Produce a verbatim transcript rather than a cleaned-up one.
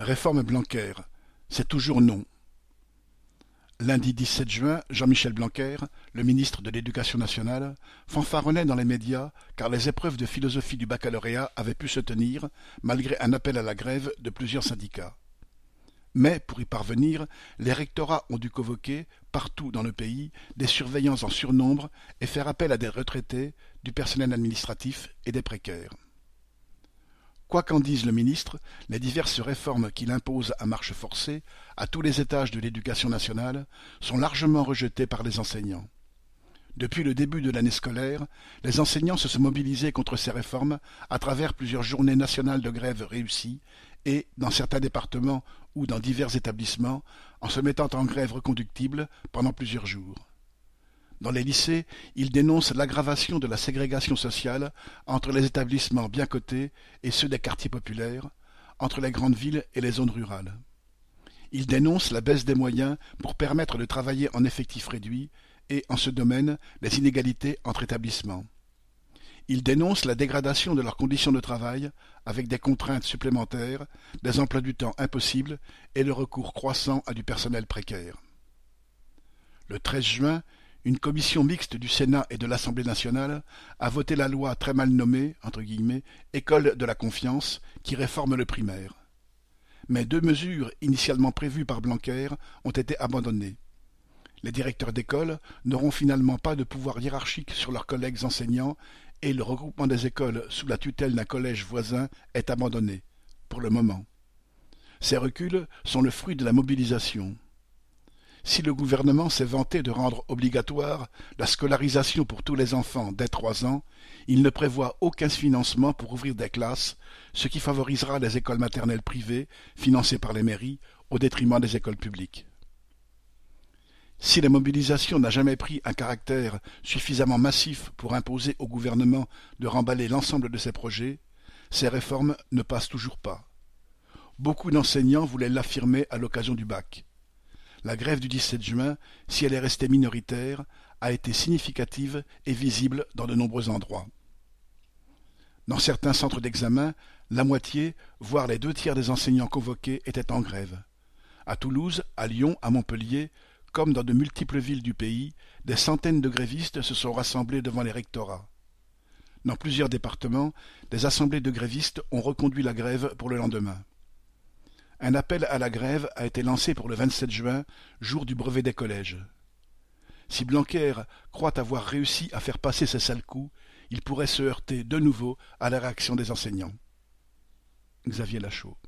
Réforme Blanquer, c'est toujours non. Lundi dix-sept juin, Jean-Michel Blanquer, le ministre de l'Éducation nationale, fanfaronnait dans les médias car les épreuves de philosophie du baccalauréat avaient pu se tenir malgré un appel à la grève de plusieurs syndicats. Mais, pour y parvenir, les rectorats ont dû convoquer, partout dans le pays, des surveillants en surnombre et faire appel à des retraités, du personnel administratif et des précaires. Quoi qu'en dise le ministre, les diverses réformes qu'il impose à marche forcée, à tous les étages de l'éducation nationale, sont largement rejetées par les enseignants. Depuis le début de l'année scolaire, les enseignants se sont mobilisés contre ces réformes à travers plusieurs journées nationales de grève réussies et, dans certains départements ou dans divers établissements, en se mettant en grève reconductible pendant plusieurs jours. Dans les lycées, ils dénoncent l'aggravation de la ségrégation sociale entre les établissements bien cotés et ceux des quartiers populaires, entre les grandes villes et les zones rurales. Ils dénoncent la baisse des moyens pour permettre de travailler en effectif réduit et, en ce domaine, les inégalités entre établissements. Ils dénoncent la dégradation de leurs conditions de travail avec des contraintes supplémentaires, des emplois du temps impossibles et le recours croissant à du personnel précaire. Le treize juin, une commission mixte du Sénat et de l'Assemblée nationale a voté la loi très mal nommée, entre guillemets, « École de la confiance » qui réforme le primaire. Mais deux mesures initialement prévues par Blanquer ont été abandonnées. Les directeurs d'école n'auront finalement pas de pouvoir hiérarchique sur leurs collègues enseignants et le regroupement des écoles sous la tutelle d'un collège voisin est abandonné, pour le moment. Ces reculs sont le fruit de la mobilisation. Si le gouvernement s'est vanté de rendre obligatoire la scolarisation pour tous les enfants dès trois ans, il ne prévoit aucun financement pour ouvrir des classes, ce qui favorisera les écoles maternelles privées, financées par les mairies, au détriment des écoles publiques. Si la mobilisation n'a jamais pris un caractère suffisamment massif pour imposer au gouvernement de remballer l'ensemble de ses projets, ces réformes ne passent toujours pas. Beaucoup d'enseignants voulaient l'affirmer à l'occasion du bac. La grève du dix-sept juin, si elle est restée minoritaire, a été significative et visible dans de nombreux endroits. Dans certains centres d'examen, la moitié, voire les deux tiers des enseignants convoqués étaient en grève. À Toulouse, à Lyon, à Montpellier, comme dans de multiples villes du pays, des centaines de grévistes se sont rassemblés devant les rectorats. Dans plusieurs départements, des assemblées de grévistes ont reconduit la grève pour le lendemain. Un appel à la grève a été lancé pour le vingt-sept juin, jour du brevet des collèges. Si Blanquer croit avoir réussi à faire passer ces sales coups, il pourrait se heurter de nouveau à la réaction des enseignants. Xavier Lachaud.